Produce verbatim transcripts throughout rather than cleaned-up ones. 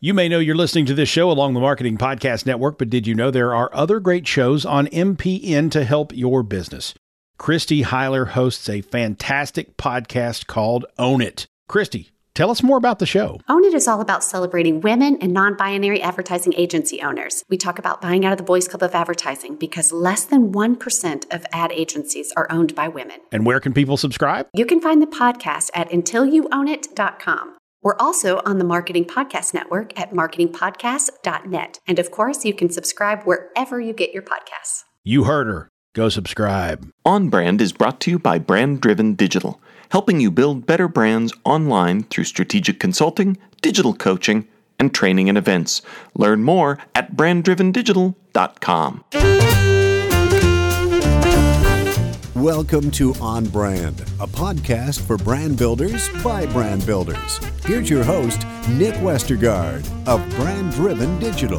You may know you're listening to this show along the Marketing Podcast Network, but did you know there are other great shows on M P N to help your business? Christy Heiler hosts a fantastic podcast called Own It. Christy, tell us more about the show. Own It is all about celebrating women and non-binary advertising agency owners. We talk about buying out of the Boys Club of Advertising because less than one percent of ad agencies are owned by women. And where can people subscribe? You can find the podcast at until you own it dot com. We're also on the Marketing Podcast Network at marketing podcast dot net. And of course, you can subscribe wherever you get your podcasts. You heard her. Go subscribe. On Brand is brought to you by Brand Driven Digital, helping you build better brands online through strategic consulting, digital coaching, and training and events. Learn more at brand driven digital dot com. Welcome to On Brand, a podcast for brand builders by brand builders. Here's your host, Nick Westergaard of Brand Driven Digital.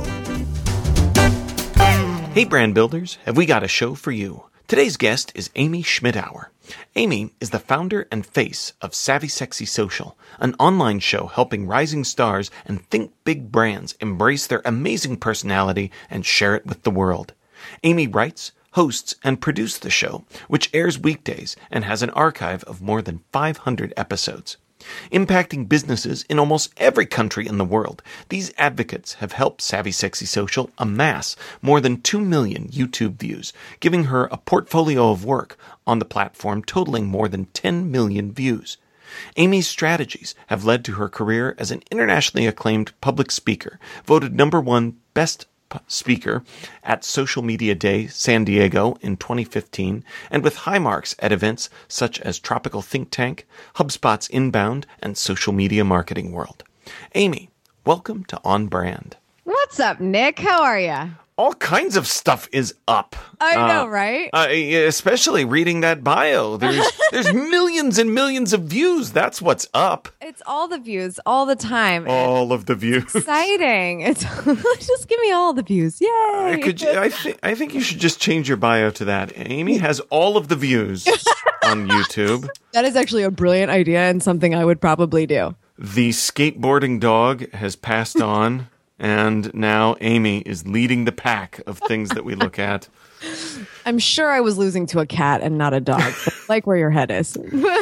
Hey brand builders, have we got a show for you? Today's guest is Amy Schmittauer. Amy is the founder and face of Savvy Sexy Social, an online show helping rising stars and think big brands embrace their amazing personality and share it with the world. Amy writes, hosts, and produces the show, which airs weekdays and has an archive of more than five hundred episodes. Impacting businesses in almost every country in the world, these advocates have helped Savvy Sexy Social amass more than two million YouTube views, giving her a portfolio of work on the platform totaling more than ten million views. Amy's strategies have led to her career as an internationally acclaimed public speaker, voted number one best speaker at Social Media Day San Diego in twenty fifteen, and with high marks at events such as Tropical Think Tank, HubSpot's Inbound, and Social Media Marketing World. Amy, welcome to On Brand. What's up, Nick? How are you? All kinds of stuff is up. I uh, know, right? Uh, especially reading that bio. There's there's millions and millions of views. That's what's up. It's all the views, all the time. All of the views. Exciting. It's just give me all the views. Yay! Uh, could you, I think I think you should just change your bio to that. Amy has all of the views on YouTube. That is actually a brilliant idea and something I would probably do. The skateboarding dog has passed on. And now Amy is leading the pack of things that we look at. I'm sure I was losing to a cat and not a dog. I like where your head is.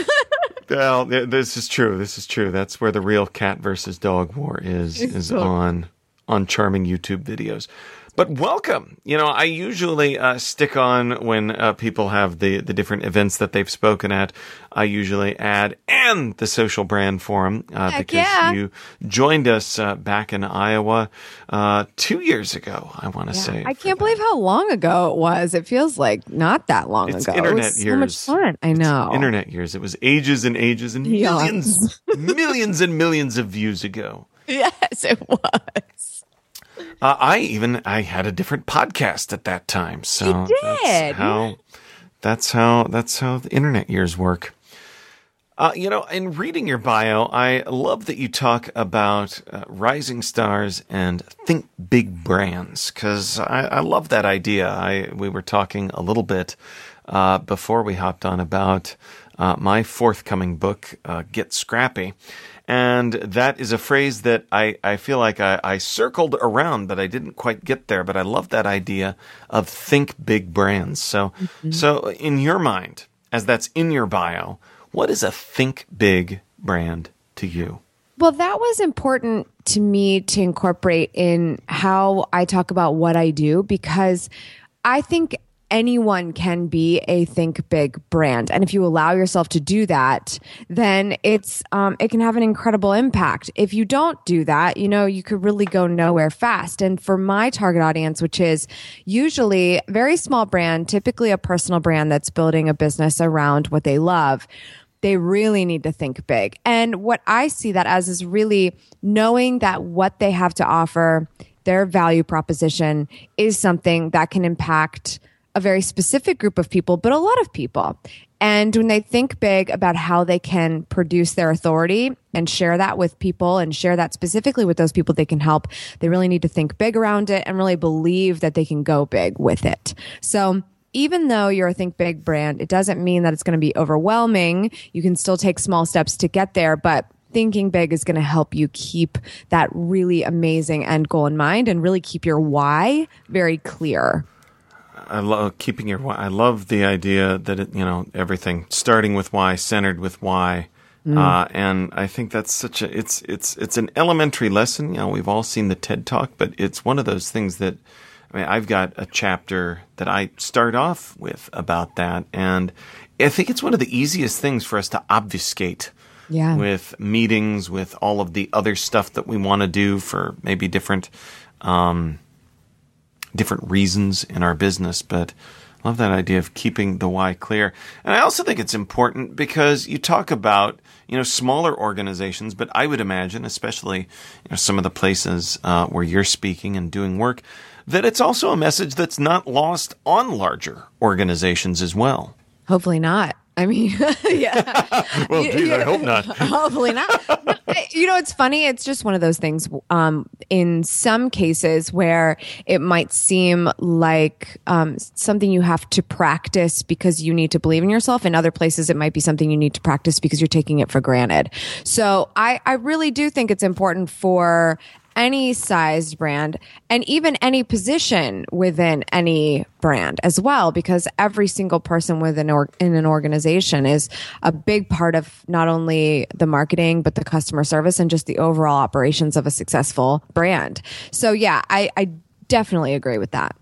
Well, this is true. This is true. That's where the real cat versus dog war is, is on, on charming YouTube videos. But welcome. You know, I usually uh, stick on when uh, people have the, the different events that they've spoken at. I usually add and the Social Brand Forum uh, because yeah. you joined us uh, back in Iowa uh, two years ago, I want to Yeah. say. I can't believe how long ago it was. It feels like not that long It's ago. internet it was years. so much fun. I know. It's internet years. It was ages and ages and Eons. millions, millions and millions of views ago. Yes, it was. Uh, I even I had a different podcast at that time, so You did. that's how that's how that's how the internet years work. Uh, you know, in reading your bio, I love that you talk about uh, rising stars and think big brands because I, I love that idea. I we were talking a little bit uh, before we hopped on about uh, my forthcoming book, uh, Get Scrappy. And that is a phrase that I, I feel like I, I circled around, but I didn't quite get there. But I love that idea of think big brands. So, mm-hmm. so in your mind, as that's in your bio, what is a think big brand to you? Well, that was important to me to incorporate in how I talk about what I do, because I think anyone can be a think big brand. And if you allow yourself to do that, then it's um, it can have an incredible impact. If you don't do that, you know, you could really go nowhere fast. And for my target audience, which is usually a very small brand, typically a personal brand that's building a business around what they love, they really need to think big. And what I see that as is really knowing that what they have to offer, their value proposition, is something that can impact a very specific group of people, but a lot of people. And when they think big about how they can produce their authority and share that with people and share that specifically with those people they can help, they really need to think big around it and really believe that they can go big with it. So even though you're a think big brand, it doesn't mean that it's going to be overwhelming. You can still take small steps to get there, but thinking big is going to help you keep that really amazing end goal in mind and really keep your why very clear. I love keeping your why. I love the idea that it, you know, everything starting with why, centered with why. Mm. Uh, and I think that's such a, it's, it's, it's an elementary lesson. You know, we've all seen the TED Talk, but it's one of those things that, I mean, I've got a chapter that I start off with about that. And I think it's one of the easiest things for us to obfuscate yeah. with meetings, with all of the other stuff that we want to do for maybe different, um, different reasons in our business. But I love that idea of keeping the why clear. And I also think it's important because you talk about, you know, smaller organizations, but I would imagine, especially, you know, some of the places uh, where you're speaking and doing work, that it's also a message that's not lost on larger organizations as well. Hopefully not. I mean, yeah. Well, geez, I hope not. Hopefully not. You know, it's funny. It's just one of those things. Um, in some cases where it might seem like um, something you have to practice because you need to believe in yourself. In other places, it might be something you need to practice because you're taking it for granted. So I, I really do think it's important for any sized brand and even any position within any brand as well, because every single person within or, in an organization is a big part of not only the marketing, but the customer service and just the overall operations of a successful brand. So yeah, I, I definitely agree with that.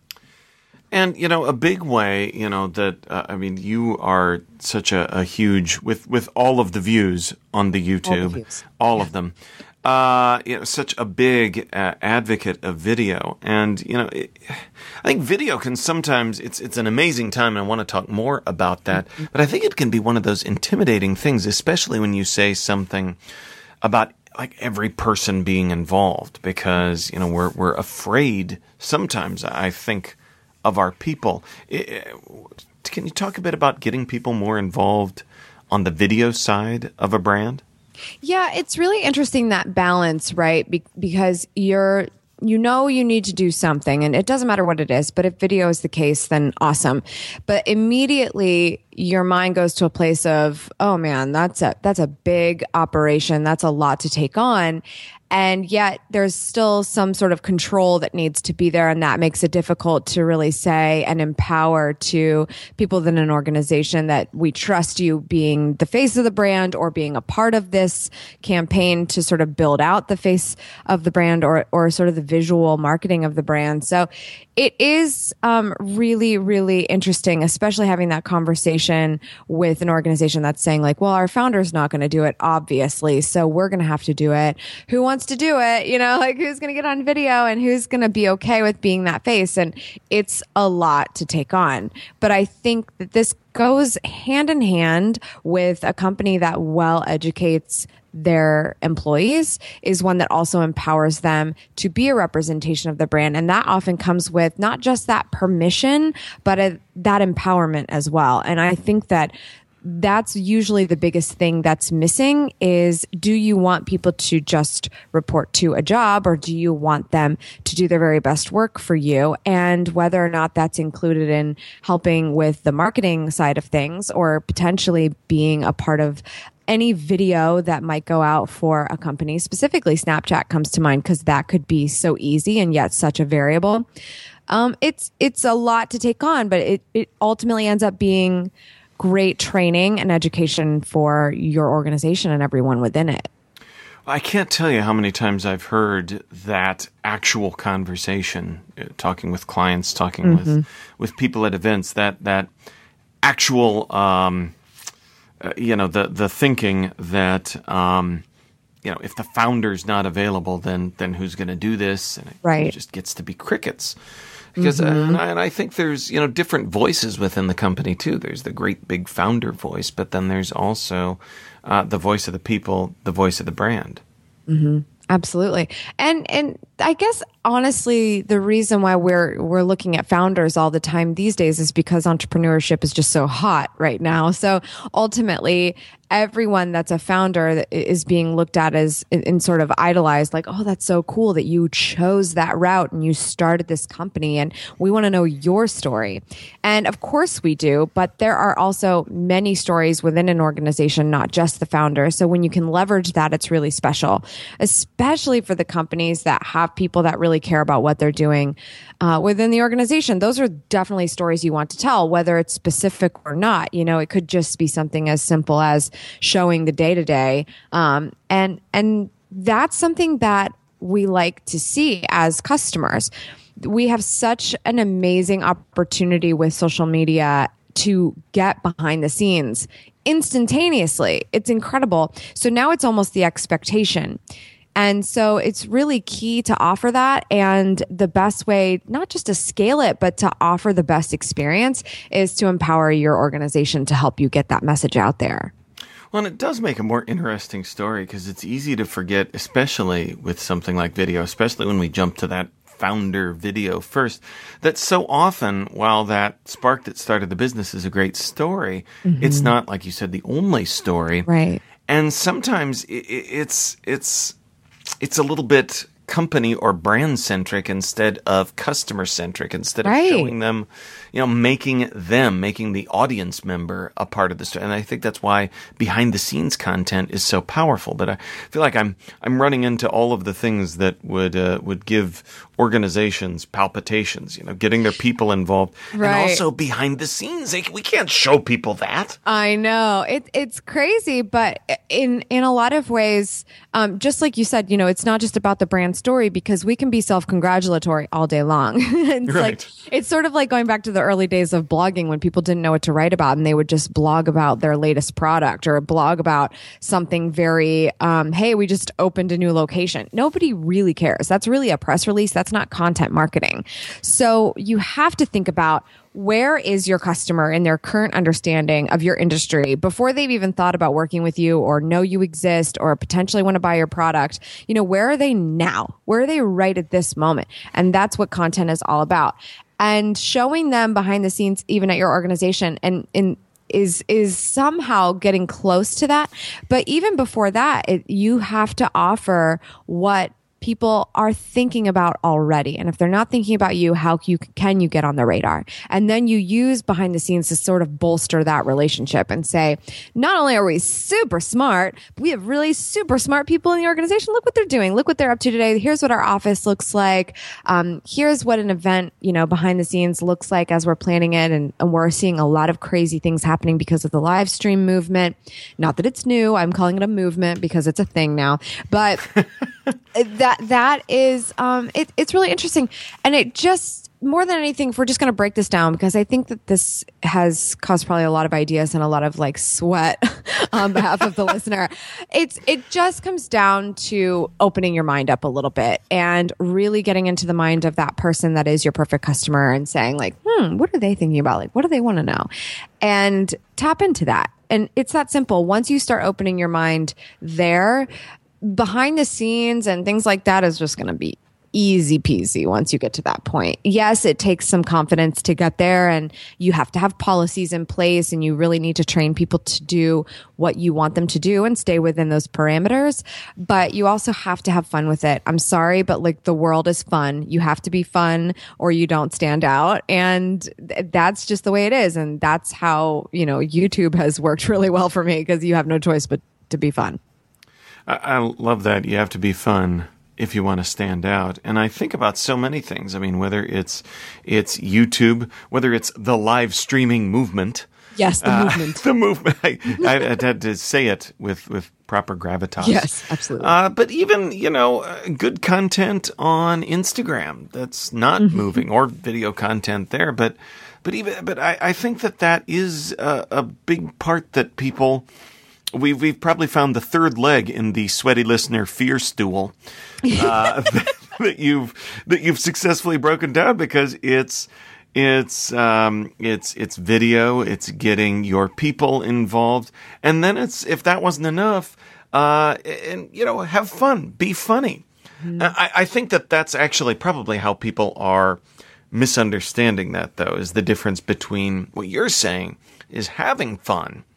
And, you know, a big way, you know, that, uh, I mean, you are such a, a huge, with, with all of the views on the YouTube, all, the views. all yeah. of them. Uh, you know, such a big uh, advocate of video, and you know, it, I think video can sometimes it's it's an amazing time, and I want to talk more about that. Mm-hmm. But I think it can be one of those intimidating things, especially when you say something about like every person being involved, because you know we're we're afraid sometimes. I think of our people. It, can you talk a bit about getting people more involved on the video side of a brand? Yeah, it's really interesting, that balance, right? Be- because you're, you know, you need to do something, and it doesn't matter what it is, but if video is the case, then awesome. But immediately your mind goes to a place of, oh man, that's a, that's a big operation. That's a lot to take on. And yet there's still some sort of control that needs to be there. And that makes it difficult to really say and empower to people within an organization that we trust you being the face of the brand or being a part of this campaign to sort of build out the face of the brand or, or sort of the visual marketing of the brand. So it is um, really, really interesting, especially having that conversation with an organization that's saying like, well, our founder's not going to do it, obviously, so we're going to have to do it. Who wants to do it? You know, like who's going to get on video and who's going to be okay with being that face? And it's a lot to take on. But I think that this goes hand in hand with a company that well educates their employees, is one that also empowers them to be a representation of the brand. And that often comes with not just that permission, but a, that empowerment as well. And I think that that's usually the biggest thing that's missing is, do you want people to just report to a job, or do you want them to do their very best work for you? And whether or not that's included in helping with the marketing side of things, or potentially being a part of any video that might go out for a company. Specifically, Snapchat comes to mind because that could be so easy and yet such a variable. Um, it's it's a lot to take on, but it, it ultimately ends up being great training and education for your organization and everyone within it. I can't tell you how many times I've heard that actual conversation, uh, talking with clients, talking mm-hmm. with with people at events, that that actual, um, uh, you know, the the thinking that, um, you know, if the founder's not available, then then who's going to do this? And it, right. it just gets to be crickets. Because, mm-hmm. uh, and, I, and I think there's, you know, different voices within the company too. There's the great big founder voice, but then there's also uh, the voice of the people, the voice of the brand. Mm-hmm. Absolutely. And and I guess honestly, the reason why we're we're looking at founders all the time these days is because entrepreneurship is just so hot right now. So ultimately, everyone that's a founder that is being looked at as in, in sort of idolized, like, oh, that's so cool that you chose that route and you started this company, and we want to know your story. And of course we do, but there are also many stories within an organization, not just the founder. So when you can leverage that, it's really special, especially for the companies that have people that really care about what they're doing uh, within the organization. Those are definitely stories you want to tell, whether it's specific or not. You know, it could just be something as simple as showing the day to day. Um, and, and that's something that we like to see as customers. We have such an amazing opportunity with social media to get behind the scenes instantaneously. It's incredible. So now it's almost the expectation. And so it's really key to offer that. And the best way, not just to scale it, but to offer the best experience, is to empower your organization to help you get that message out there. Well, and it does make a more interesting story because it's easy to forget, especially with something like video, especially when we jump to that founder video first, that so often, while that spark that started the business is a great story, mm-hmm. it's not, like you said, the only story. Right. And sometimes it, it's it's it's a little bit company or brand centric instead of customer centric, instead of right. showing them, you know, making them, making the audience member a part of the story. And I think that's why behind the scenes content is so powerful. But I feel like I'm I'm running into all of the things that would uh, would give organizations palpitations, you know, getting their people involved. Right. And also behind the scenes, they, we can't show people that. I know. It, it's crazy, but in in a lot of ways, um, just like you said, you know, it's not just about the brand story, because we can be self-congratulatory all day long. It's right. like, it's sort of like going back to the early days of blogging when people didn't know what to write about and they would just blog about their latest product or blog about something very, um, hey, we just opened a new location. Nobody really cares. That's really a press release. That's not content marketing. So you have to think about, where is your customer in their current understanding of your industry before they've even thought about working with you or know you exist or potentially want to buy your product? You know, where are they now? Where are they right at this moment? And that's what content is all about. And showing them behind the scenes, even at your organization, and in is is somehow getting close to that. But even before that, it, you have to offer what people are thinking about already. And if they're not thinking about you, how you, can you get on the radar? And then you use behind the scenes to sort of bolster that relationship and say, not only are we super smart, but we have really super smart people in the organization. Look what they're doing. Look what they're up to today. Here's what our office looks like. Um, here's what an event, you know, behind the scenes looks like as we're planning it. And, and we're seeing a lot of crazy things happening because of the live stream movement. Not that it's new. I'm calling it a movement because it's a thing now. But that that is um it, it's really interesting. And it just, more than anything, if we're just going to break this down, because I think that this has caused probably a lot of ideas and a lot of like sweat on behalf of the listener. It's it just comes down to opening your mind up a little bit and really getting into the mind of that person that is your perfect customer and saying like, hmm, what are they thinking about? Like, what do they want to know? And tap into that. And it's that simple. Once you start opening your mind there, behind the scenes and things like that is just going to be easy peasy once you get to that point. Yes, it takes some confidence to get there, and you have to have policies in place, and you really need to train people to do what you want them to do and stay within those parameters. But you also have to have fun with it. I'm sorry, but like, the world is fun. You have to be fun or you don't stand out. And th- that's just the way it is. And that's how, you know, YouTube has worked really well for me, because you have no choice but to be fun. I, I love that. You have to be fun if you want to stand out. And I think about so many things. I mean, whether it's it's YouTube, whether it's the live streaming movement. Yes, the uh, movement. The movement. I, I, I had to say it with, with proper gravitas. Yes, absolutely. Uh, but even, you know, uh, good content on Instagram that's not mm-hmm. moving, or video content there. But but even but I, I think that that is a, a big part that people... We've we've probably found the third leg in the sweaty listener fear stool uh, that, that you've that you've successfully broken down, because it's it's um, it's it's video, it's getting your people involved, and then it's, if that wasn't enough, uh, and you know, have fun, be funny. Mm-hmm. I, I think that that's actually probably how people are misunderstanding that, though, is the difference between what you're saying is having fun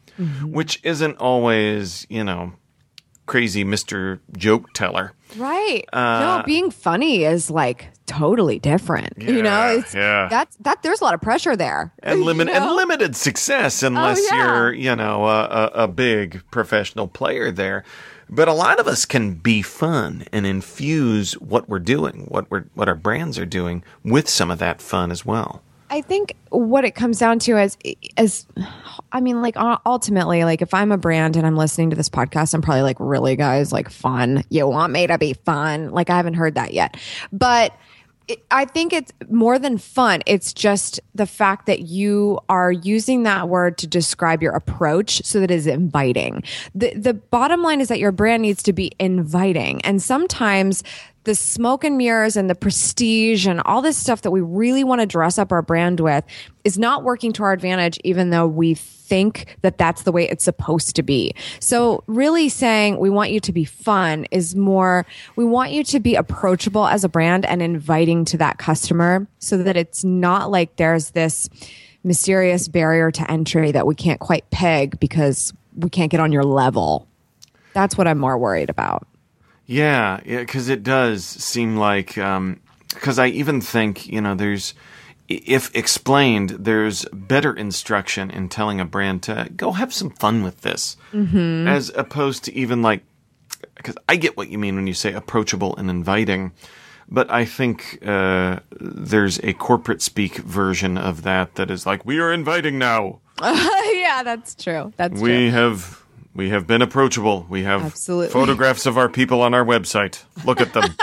mm-hmm. which isn't always, you know, crazy Mister Joke Teller. Right. Uh, no, being funny is like totally different. Yeah, you know, it's yeah. that's that there's a lot of pressure there. And limit you know? and limited success unless oh, yeah. you're, you know, a, a, a big professional player there. But a lot of us can be fun and infuse what we're doing, what we're what our brands are doing with some of that fun as well. I think what it comes down to is, is, I mean, like ultimately, like if I'm a brand and I'm listening to this podcast, I'm probably like, really, guys, like fun. You want me to be fun? Like I haven't heard that yet, but it, I think it's more than fun. It's just the fact that you are using that word to describe your approach so that it is inviting. The the bottom line is that your brand needs to be inviting, and sometimes the smoke and mirrors and the prestige and all this stuff that we really want to dress up our brand with is not working to our advantage, even though we think that that's the way it's supposed to be. So really saying we want you to be fun is more, we want you to be approachable as a brand and inviting to that customer so that it's not like there's this mysterious barrier to entry that we can't quite peg because we can't get on your level. That's what I'm more worried about. Yeah, yeah, because it does seem like, because um, I even think, you know, there's, if explained, there's better instruction in telling a brand to go have some fun with this, mm-hmm. as opposed to even like, because I get what you mean when you say approachable and inviting, but I think uh, there's a corporate speak version of that that is like, we are inviting now. Yeah, that's true. That's we true. We have... We have been approachable. We have Absolutely. photographs of our people on our website. Look at them.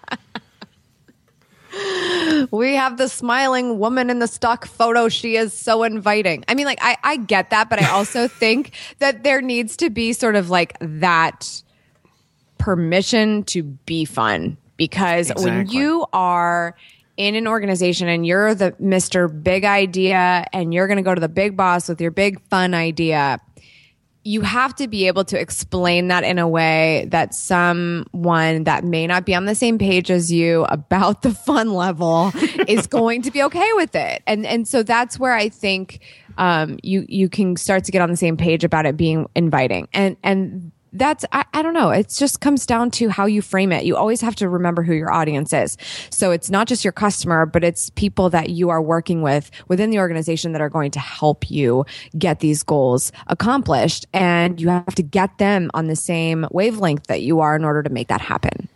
We have the smiling woman in the stock photo. She is so inviting. I mean, like, I, I get that, but I also think that there needs to be sort of like that permission to be fun. Because exactly. when you are in an organization and you're the Mister Big Idea and you're going to go to the big boss with your big fun idea, you have to be able to explain that in a way that someone that may not be on the same page as you about the fun level is going to be okay with it. And and so that's where I think um, you you can start to get on the same page about it being inviting. And and that's, I, I don't know, it just comes down to how you frame it. You always have to remember who your audience is. So it's not just your customer, but it's people that you are working with within the organization that are going to help you get these goals accomplished. And you have to get them on the same wavelength that you are in order to make that happen.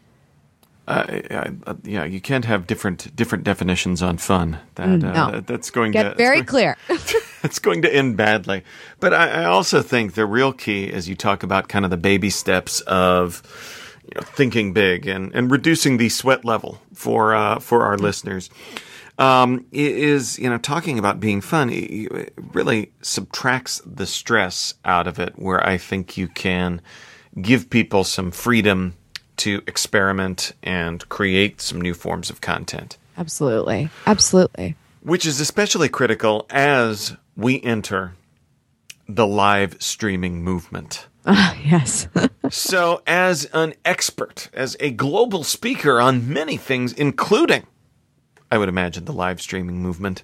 Uh, uh, yeah, you can't have different different definitions on fun. That, Mm, uh, no. that that's going Get to very going, clear. It's going to end badly. But I, I also think the real key, as you talk about kind of the baby steps of, you know, thinking big and, and reducing the sweat level for uh, for our listeners, um, is, you know, talking about being fun. It really subtracts the stress out of it, where I think you can give people some freedom to experiment and create some new forms of content. Absolutely. Absolutely. Which is especially critical as we enter the live streaming movement. Uh, yes. So as an expert, as a global speaker on many things, including, I would imagine, the live streaming movement,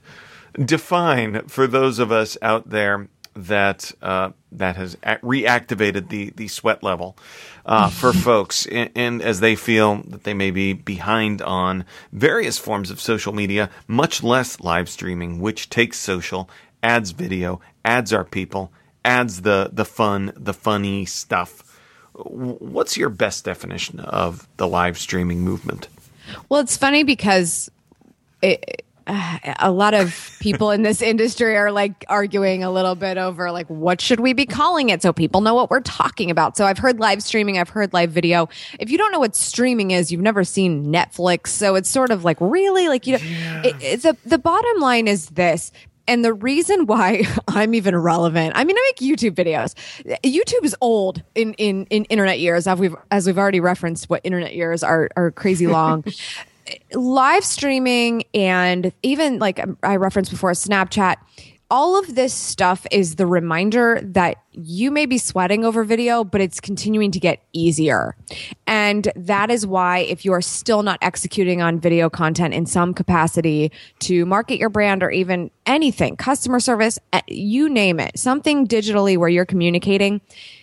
define for those of us out there that uh, that has a- reactivated the, the sweat level uh, for folks, and, and as they feel that they may be behind on various forms of social media, much less live streaming, which takes social, adds video, adds our people, adds the the fun, the funny stuff. What's your best definition of the live streaming movement? Well, it's funny because it, uh, a lot of people in this industry are like arguing a little bit over like, what should we be calling it so people know what we're talking about? So I've heard live streaming, I've heard live video. If you don't know what streaming is, you've never seen Netflix. So it's sort of like, really? Like, you know, yeah. it, it's a, the bottom line is this. And the reason why I'm even relevant, I mean, I make YouTube videos. YouTube is old in, in, in internet years, as we've, as we've already referenced what internet years are, are crazy long. Live streaming and even like I referenced before, Snapchat, all of this stuff is the reminder that you may be sweating over video, but it's continuing to get easier. And that is why if you are still not executing on video content in some capacity to market your brand or even anything, customer service, you name it, something digitally where you're communicating,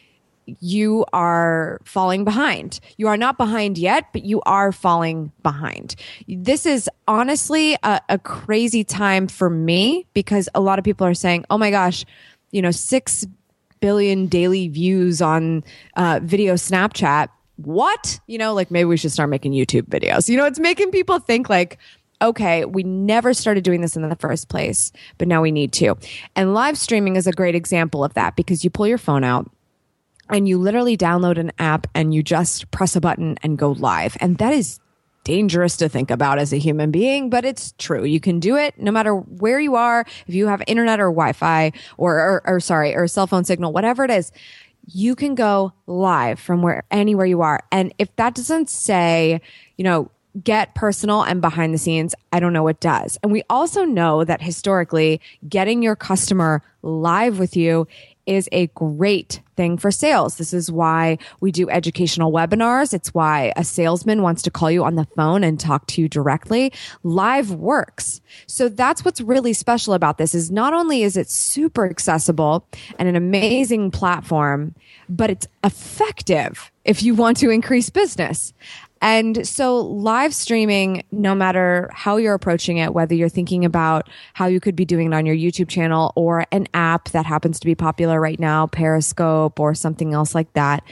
you are falling behind. You are not behind yet, but you are falling behind. This is honestly a, a crazy time for me because a lot of people are saying, oh my gosh, you know, six billion daily views on uh, video Snapchat. What? You know, like maybe we should start making YouTube videos. You know, it's making people think like, okay, we never started doing this in the first place, but now we need to. And live streaming is a great example of that because you pull your phone out, and you literally download an app and you just press a button and go live. And that is dangerous to think about as a human being, but it's true. You can do it no matter where you are. If you have internet or Wi-Fi or, or, or sorry, or cell phone signal, whatever it is, you can go live from where anywhere you are. And if that doesn't say, you know, get personal and behind the scenes, I don't know what does. And we also know that historically, getting your customer live with you is a great thing for sales. This is why we do educational webinars. It's why a salesman wants to call you on the phone and talk to you directly. Live works. So that's what's really special about this is not only is it super accessible and an amazing platform, but it's effective if you want to increase business. And so live streaming, no matter how you're approaching it, whether you're thinking about how you could be doing it on your YouTube channel or an app that happens to be popular right now, Periscope or something else like that,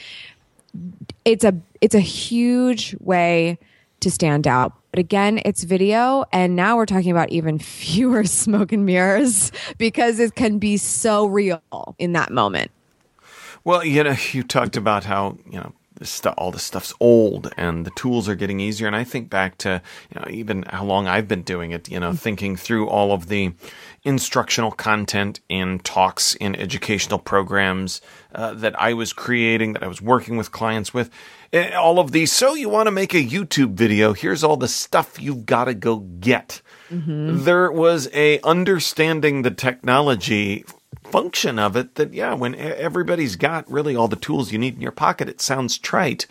it's a it's a huge way to stand out. But again, it's video. And now we're talking about even fewer smoke and mirrors because it can be so real in that moment. Well, you know, you talked about how, you know, This stuff, all this stuff's old and the tools are getting easier. And I think back to, you know, even how long I've been doing it, you know, thinking through all of the instructional content in talks, in educational programs uh, that I was creating, that I was working with clients with, all of these. So you want to make a YouTube video. Here's all the stuff you've got to go get. Mm-hmm. There was a understanding the technology function of it that, yeah, when everybody's got really all the tools you need in your pocket, it sounds trite.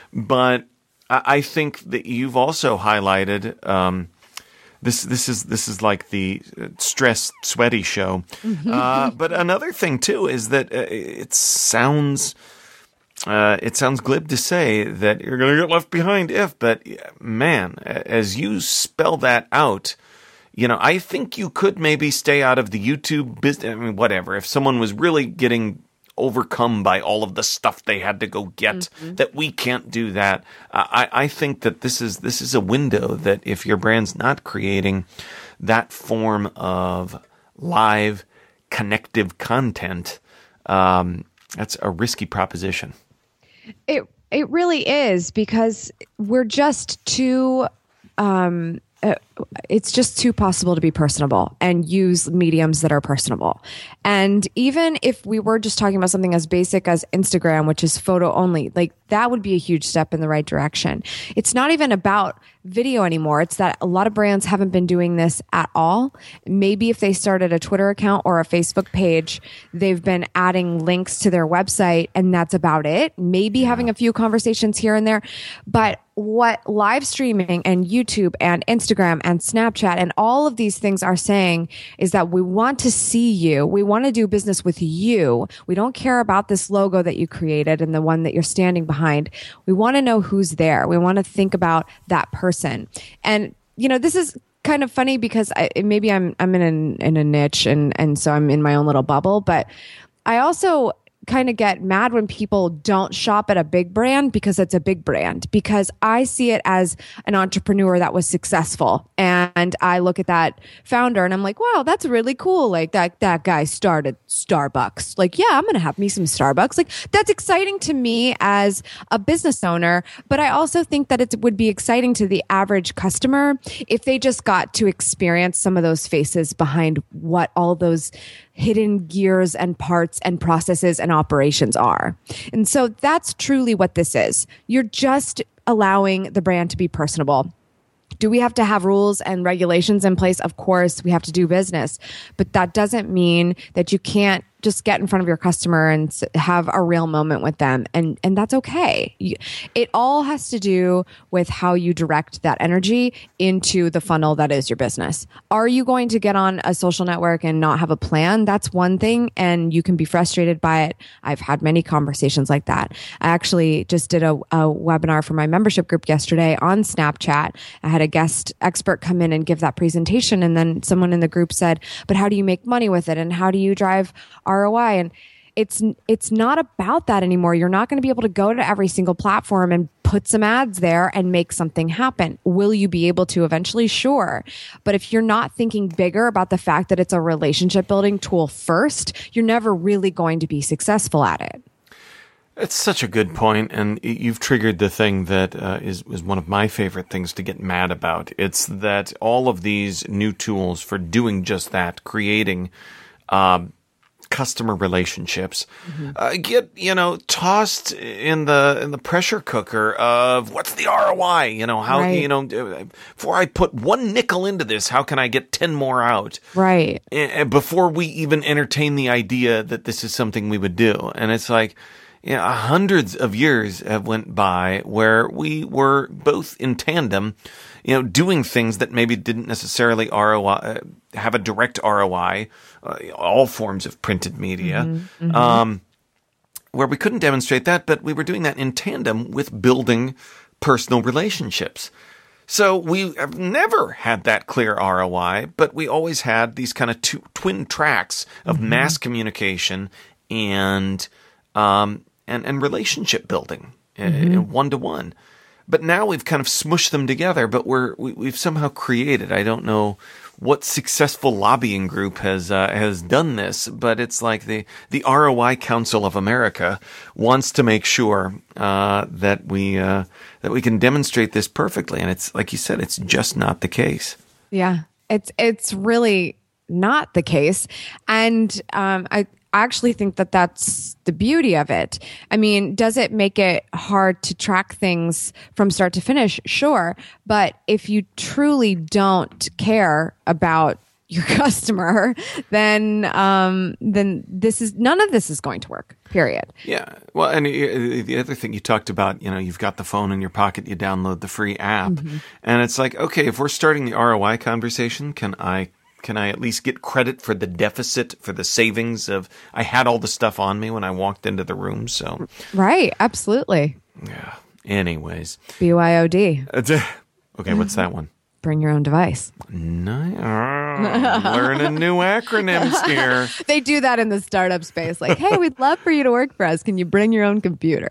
But I think that you've also highlighted um, this. This is this is like the stressed, sweaty show. Mm-hmm. Uh, but another thing too is that uh, it sounds uh, it sounds glib to say that you're going to get left behind if, but man, as you spell that out. You know, I think you could maybe stay out of the YouTube business. I mean, whatever. If someone was really getting overcome by all of the stuff they had to go get, mm-hmm. that we can't do that. Uh, I, I think that this is this is a window that if your brand's not creating that form of live, connective content, um, that's a risky proposition. It it really is because we're just too. Um, Uh, it's just too possible to be personable and use mediums that are personable. And even if we were just talking about something as basic as Instagram, which is photo only, like that would be a huge step in the right direction. It's not even about video anymore. It's that a lot of brands haven't been doing this at all. Maybe if they started a Twitter account or a Facebook page, they've been adding links to their website and that's about it. Maybe yeah. having a few conversations here and there. But what live streaming and YouTube and Instagram and Snapchat and all of these things are saying is that we want to see you. We want to do business with you. We don't care about this logo that you created and the one that you're standing behind. We want to know who's there. We want to think about that person. And, you know, this is kind of funny because I, maybe I'm, I'm in a, in a niche and, and so I'm in my own little bubble, but I also kind of get mad when people don't shop at a big brand because it's a big brand, because I see it as an entrepreneur that was successful. And I look at that founder and I'm like, wow, that's really cool. Like that, that guy started Starbucks. Like, yeah, I'm going to have me some Starbucks. Like that's exciting to me as a business owner. But I also think that it would be exciting to the average customer if they just got to experience some of those faces behind what all those hidden gears and parts and processes and operations are. And so that's truly what this is. You're just allowing the brand to be personable. Do we have to have rules and regulations in place? Of course, we have to do business, but that doesn't mean that you can't just get in front of your customer and have a real moment with them. And, and that's okay. You, it all has to do with how you direct that energy into the funnel that is your business. Are you going to get on a social network and not have a plan? That's one thing. And you can be frustrated by it. I've had many conversations like that. I actually just did a, a webinar for my membership group yesterday on Snapchat. I had a guest expert come in and give that presentation. And then someone in the group said, but how do you make money with it? And how do you drive R O I? And it's it's not about that anymore. You're not going to be able to go to every single platform and put some ads there and make something happen. Will you be able to eventually? Sure. But if you're not thinking bigger about the fact that it's a relationship building tool first, you're never really going to be successful at it. It's such a good point, and you've triggered the thing that uh, is, is one of my favorite things to get mad about. It's that all of these new tools for doing just that, creating um, customer relationships, mm-hmm. uh, get, you know, tossed in the in the pressure cooker of what's the R O I? You know, how, right. you know, before I put one nickel into this, how can I get ten more out? Right. And before we even entertain the idea that this is something we would do. And it's like, you know, hundreds of years have went by where we were both in tandem, you know, doing things that maybe didn't necessarily R O I, have a direct R O I, uh, all forms of printed media, mm-hmm, mm-hmm. Um, where we couldn't demonstrate that, but we were doing that in tandem with building personal relationships. So we have never had that clear R O I, but we always had these kind of two, twin tracks of mm-hmm. mass communication and um, and, and relationship building, mm-hmm. one to one. But now we've kind of smushed them together, but we're, we, we've somehow created, I don't know what successful lobbying group has uh, has done this, but it's like the, the R O I Council of America wants to make sure uh, that we uh, that we can demonstrate this perfectly. And it's like you said, it's just not the case. Yeah, it's it's really not the case. And um, I I actually think that that's the beauty of it. I mean, does it make it hard to track things from start to finish? Sure. But if you truly don't care about your customer, then um, then this is none of this is going to work. Period. Yeah. Well, and the other thing you talked about, you know, you've got the phone in your pocket, you download the free app, mm-hmm. and it's like, okay, if we're starting the R O I conversation, can I Can I at least get credit for the deficit, for the savings of, I had all the stuff on me when I walked into the room, so. Right, absolutely. Yeah, anyways. B Y O D. Okay, what's that one? Bring your own device. Nice. Oh, learning new acronyms here. They do that in the startup space. Like, hey, we'd love for you to work for us. Can you bring your own computer?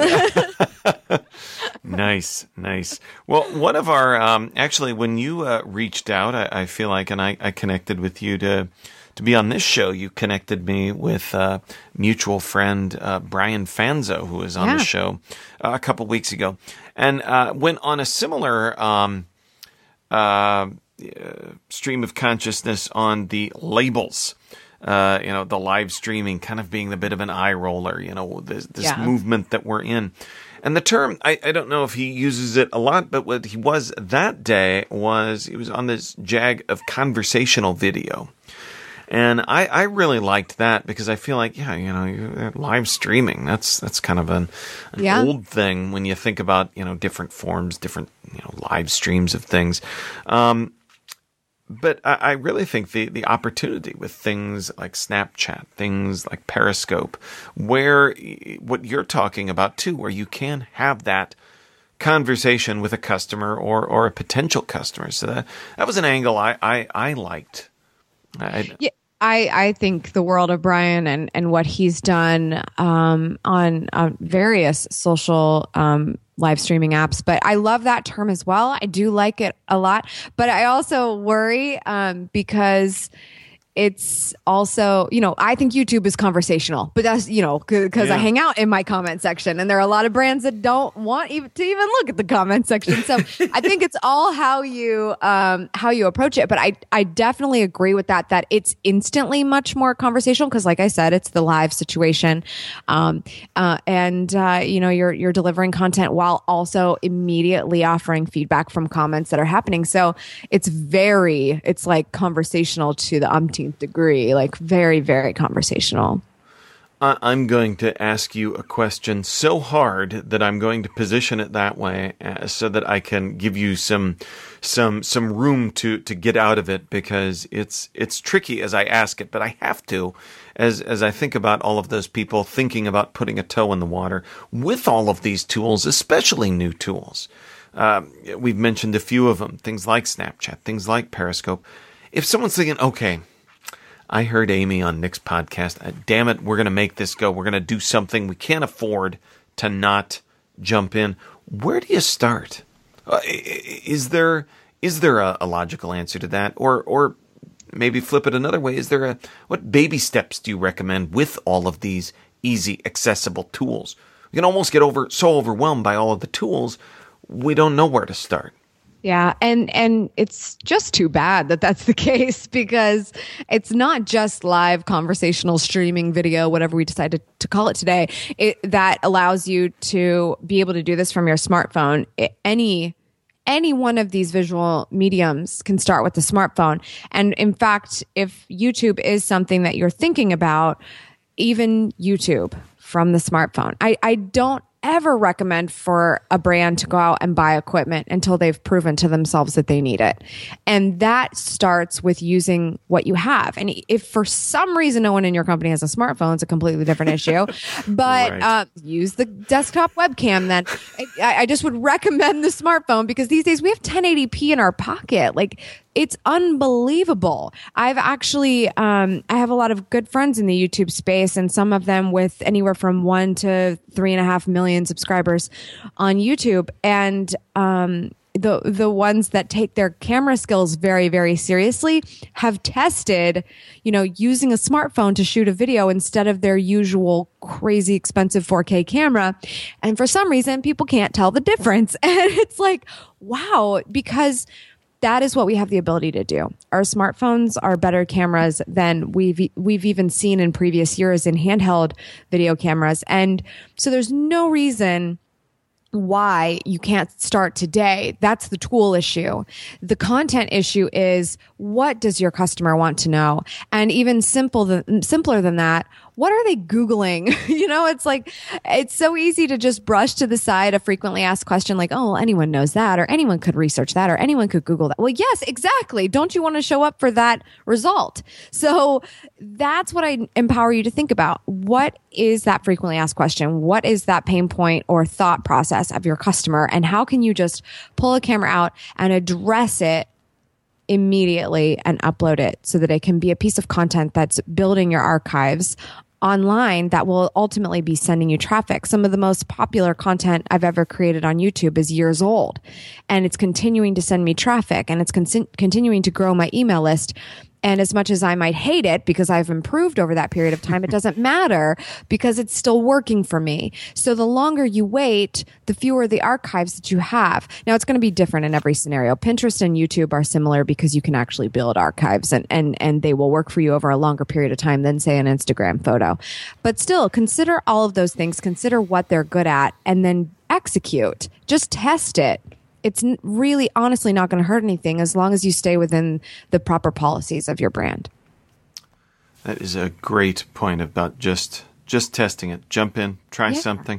Nice, nice. Well, one of our, um, actually, when you uh, reached out, I, I feel like, and I, I connected with you to to be on this show, you connected me with uh, mutual friend uh, Brian Fanzo, who was on yeah. the show uh, a couple weeks ago, and uh, went on a similar um, uh, stream of consciousness on the labels. Uh, you know, the live streaming kind of being a bit of an eye roller, you know, this, this yeah. movement that we're in. And the term, I, I don't know if he uses it a lot, but what he was that day was, he was on this jag of conversational video. And I, I really liked that because I feel like, yeah, you know, you're live streaming, that's that's kind of an, an yeah. old thing when you think about, you know, different forms, different, you know, live streams of things. Um, But I, I really think the, the opportunity with things like Snapchat, things like Periscope, where what you're talking about too, where you can have that conversation with a customer or, or a potential customer. So that, that was an angle I, I, I liked. I, yeah. I, I think the world of Brian and, and what he's done um, on uh, various social um, live streaming apps, but I love that term as well. I do like it a lot, but I also worry um, because it's also, you know, I think YouTube is conversational, but that's, you know, because yeah. I hang out in my comment section, and there are a lot of brands that don't want even to even look at the comment section. So I think it's all how you um, how you approach it. But I I definitely agree with that, that it's instantly much more conversational because, like I said, it's the live situation, um, uh, and uh, you know, you're you're delivering content while also immediately offering feedback from comments that are happening. So it's very, it's like conversational to the umpteenth degree, like very, very conversational. Uh, I'm going to ask you a question so hard that I'm going to position it that way uh, so that I can give you some some some room to to get out of it, because it's it's tricky as I ask it, but I have to as as I think about all of those people thinking about putting a toe in the water with all of these tools, especially new tools. Um, we've mentioned a few of them, things like Snapchat, things like Periscope. If someone's thinking, okay, I heard Amy on Nick's podcast. Uh, damn it, we're going to make this go. We're going to do something. We can't afford to not jump in. Where do you start? Uh, is there is there a, a logical answer to that, or or maybe flip it another way? Is there a what baby steps do you recommend with all of these easy, accessible tools? We can almost get over so overwhelmed by all of the tools, we don't know where to start. Yeah. And, and it's just too bad that that's the case, because it's not just live conversational streaming video, whatever we decide to, to call it today, it, that allows you to be able to do this from your smartphone. It, any, any one of these visual mediums can start with the smartphone. And in fact, if YouTube is something that you're thinking about, even YouTube from the smartphone, I, I don't ever recommend for a brand to go out and buy equipment until they've proven to themselves that they need it. And that starts with using what you have. And if for some reason no one in your company has a smartphone, it's a completely different issue. But right. uh, use the desktop webcam then. I, I just would recommend the smartphone, because these days we have ten eighty p in our pocket. Like, it's unbelievable. I've actually, um, I have a lot of good friends in the YouTube space, and some of them with anywhere from one to three and a half million subscribers on YouTube. And, um, the, the ones that take their camera skills very, very seriously have tested, you know, using a smartphone to shoot a video instead of their usual crazy expensive four K camera. And for some reason, people can't tell the difference. And it's like, wow, because that is what we have the ability to do. Our smartphones are better cameras than we've we've even seen in previous years in handheld video cameras. And so there's no reason why you can't start today. That's the tool issue. The content issue is, what does your customer want to know? And even simple than, simpler than that, what are they Googling? You know, it's like, it's so easy to just brush to the side a frequently asked question like, oh, well, anyone knows that, or anyone could research that, or anyone could Google that. Well, yes, exactly. Don't you want to show up for that result? So that's what I empower you to think about. What is that frequently asked question? What is that pain point or thought process of your customer? And how can you just pull a camera out and address it immediately and upload it so that it can be a piece of content that's building your archives online that will ultimately be sending you traffic. Some of the most popular content I've ever created on YouTube is years old, and it's continuing to send me traffic, and it's con- continuing to grow my email list. And as much as I might hate it because I've improved over that period of time, it doesn't matter because it's still working for me. So the longer you wait, the fewer the archives that you have. Now, it's going to be different in every scenario. Pinterest and YouTube are similar because you can actually build archives, and, and, and they will work for you over a longer period of time than, say, an Instagram photo. But still, consider all of those things. Consider what they're good at, and then execute. Just test it. It's really, honestly not going to hurt anything as long as you stay within the proper policies of your brand. That is a great point about just just testing it. Jump in, try yeah. something.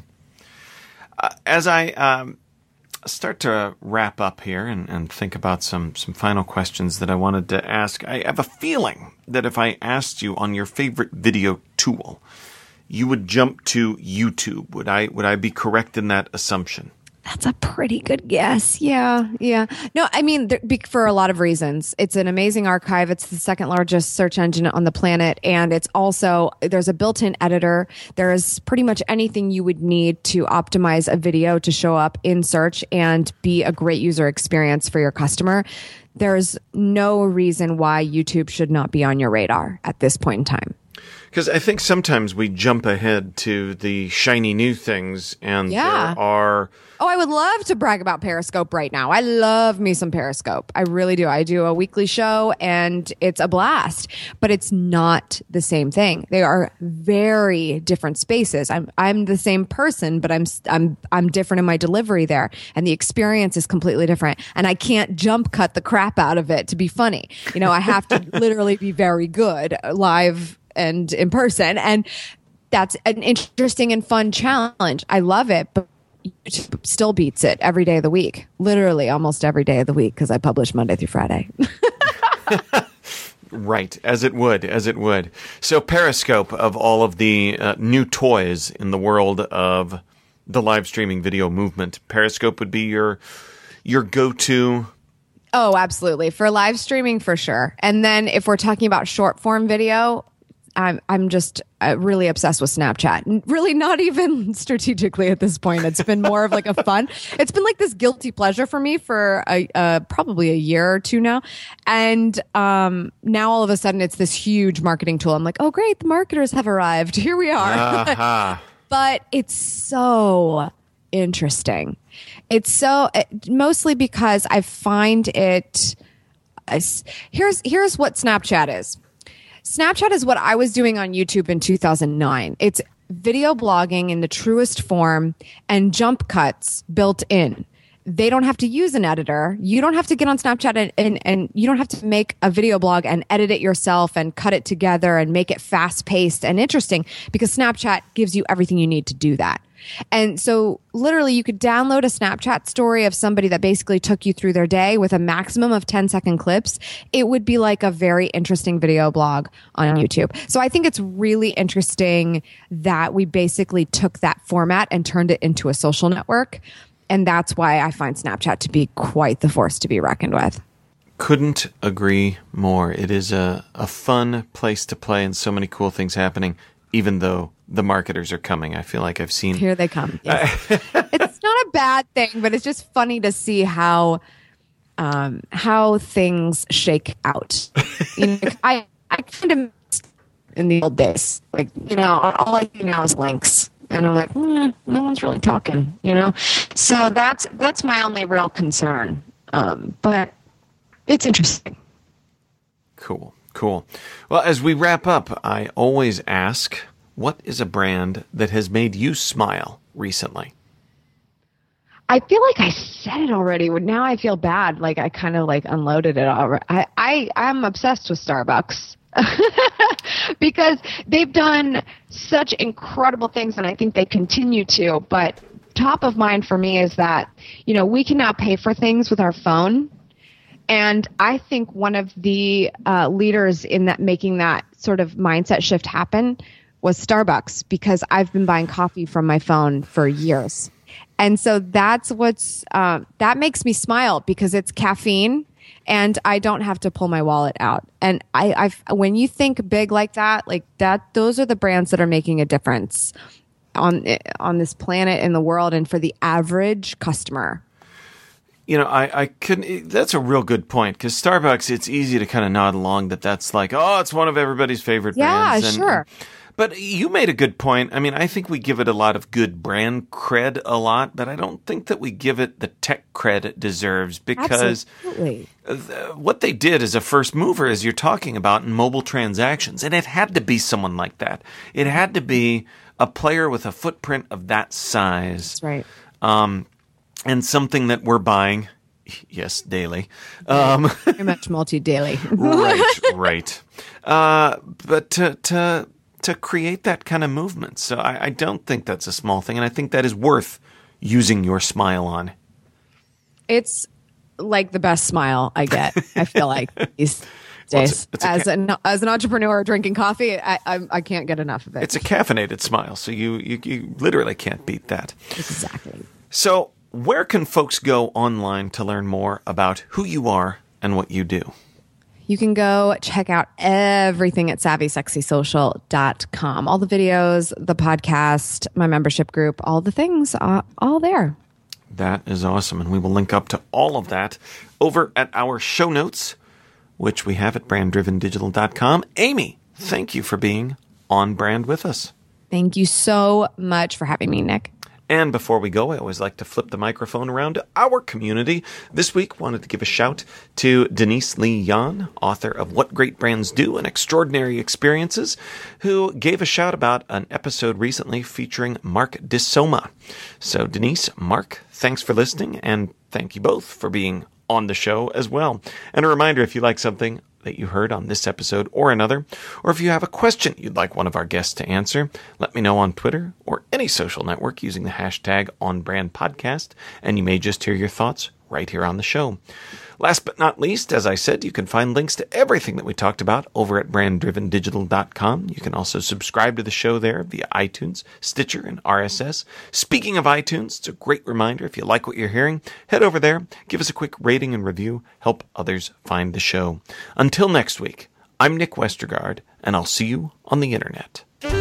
Uh, as I um, start to wrap up here and, and think about some, some final questions that I wanted to ask, I have a feeling that if I asked you on your favorite video tool, you would jump to YouTube. Would I would I be correct in that assumption? That's a pretty good guess. Yeah. Yeah. No, I mean, there, be- for a lot of reasons. It's an amazing archive. It's the second largest search engine on the planet. And it's also, there's a built-in editor. There is pretty much anything you would need to optimize a video to show up in search and be a great user experience for your customer. There's no reason why YouTube should not be on your radar at this point in time. Because I think sometimes we jump ahead to the shiny new things, and Yeah. there are... Oh, I would love to brag about Periscope right now. I love me some Periscope. I really do. I do a weekly show and it's a blast, but it's not the same thing. They are very different spaces. I'm I'm the same person, but I'm I'm I'm different in my delivery there, and the experience is completely different. And I can't jump cut the crap out of it to be funny. You know, I have to literally be very good live and in person, and that's an interesting and fun challenge. I love it, but YouTube still beats it every day of the week, literally almost every day of the week, because I publish Monday through Friday. Right, as it would, as it would. So Periscope, of all of the uh, new toys in the world of the live streaming video movement, Periscope would be your your go-to. Oh, absolutely. For live streaming, for sure. And then if we're talking about short form video, I'm I'm just uh, really obsessed with Snapchat. Really not even strategically at this point. It's been more of like a fun. It's been like this guilty pleasure for me for a, uh, probably a year or two now. And um, now all of a sudden it's this huge marketing tool. I'm like, oh, great. The marketers have arrived. Here we are. Uh-huh. But it's so interesting. It's so it, mostly because I find it. Uh, here's here's what Snapchat is. Snapchat is what I was doing on YouTube in two thousand nine. It's video blogging in the truest form and jump cuts built in. They don't have to use an editor. You don't have to get on Snapchat and, and, and you don't have to make a video blog and edit it yourself and cut it together and make it fast paced and interesting, because Snapchat gives you everything you need to do that. And so literally you could download a Snapchat story of somebody that basically took you through their day with a maximum of ten second clips. It would be like a very interesting video blog on YouTube. So I think it's really interesting that we basically took that format and turned it into a social network. And that's why I find Snapchat to be quite the force to be reckoned with. Couldn't agree more. It is a, a fun place to play and so many cool things happening, even though the marketers are coming. I feel like I've seen... Here they come. Yes. It's not a bad thing, but it's just funny to see how um, how things shake out. You know, I, I kind of missed in the old days. Like, you know, all I do now is links. And I'm like, mm, no one's really talking, you know? So that's that's my only real concern. Um, but it's interesting. Cool, cool. Well, as we wrap up, I always ask, what is a brand that has made you smile recently? I feel like I said it already, but now I feel bad. Like I kind of like unloaded it already. I, I, I'm obsessed with Starbucks. Because they've done such incredible things, and I think they continue to. But top of mind for me is that, you know, we can now pay for things with our phone. And I think one of the uh, leaders in that, making that sort of mindset shift happen, was Starbucks, because I've been buying coffee from my phone for years. And so that's what's, uh, that makes me smile, because it's caffeine. And I don't have to pull my wallet out. And I, I've, when you think big like that, like that, those are the brands that are making a difference on on this planet, in the world, and for the average customer. You know, I, I couldn't. That's a real good point, because Starbucks, it's easy to kind of nod along that that's like, oh, it's one of everybody's favorite yeah, brands. Yeah, sure. But you made a good point. I mean, I think we give it a lot of good brand cred a lot, but I don't think that we give it the tech cred it deserves, because Absolutely. what they did as a first mover, as you're talking about, in mobile transactions, and it had to be someone like that. It had to be a player with a footprint of that size. That's right. Um, and something that we're buying, yes, daily. Um, Very much multi-daily. right, right. Uh, but to... to to create that kind of movement. So I, I don't think that's a small thing, and I think that is worth using your smile on. It's like the best smile I get, I feel like, these days. Well, it's a, it's as, ca- an, as an entrepreneur drinking coffee, I, I, I can't get enough of it. It's a caffeinated smile, so you, you, you literally can't beat that. Exactly. So where can folks go online to learn more about who you are and what you do? You can go check out everything at savvy sexy social dot com. All the videos, the podcast, my membership group, all the things, uh, all there. That is awesome. And we will link up to all of that over at our show notes, which we have at brand driven digital dot com. Amy, thank you for being on brand with us. Thank you so much for having me, Nick. And before we go, I always like to flip the microphone around to our community. This week, wanted to give a shout to Denise Lee Yan, author of What Great Brands Do and Extraordinary Experiences, who gave a shout about an episode recently featuring Mark Disoma. So Denise, Mark, thanks for listening, and thank you both for being on the show as well. And a reminder, if you like something that you heard on this episode or another, or if you have a question you'd like one of our guests to answer, let me know on Twitter or any social network using the hashtag OnBrandPodcast, and you may just hear your thoughts right here on the show. Last but not least, as I said, you can find links to everything that we talked about over at brand driven digital dot com. You can also subscribe to the show there via iTunes, Stitcher, and R S S. Speaking of iTunes, it's a great reminder, if you like what you're hearing, head over there, give us a quick rating and review, help others find the show. Until next week, I'm Nick Westergaard, and I'll see you on the internet.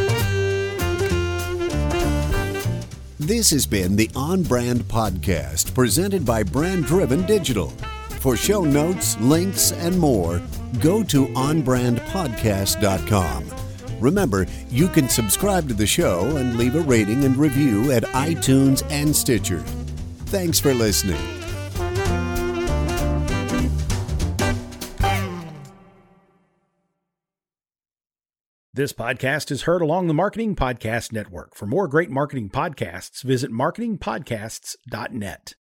This has been the On Brand Podcast, presented by Brand Driven Digital. For show notes, links, and more, go to on brand podcast dot com. Remember, you can subscribe to the show and leave a rating and review at iTunes and Stitcher. Thanks for listening. This podcast is heard along the Marketing Podcast Network. For more great marketing podcasts, visit marketing podcasts dot net.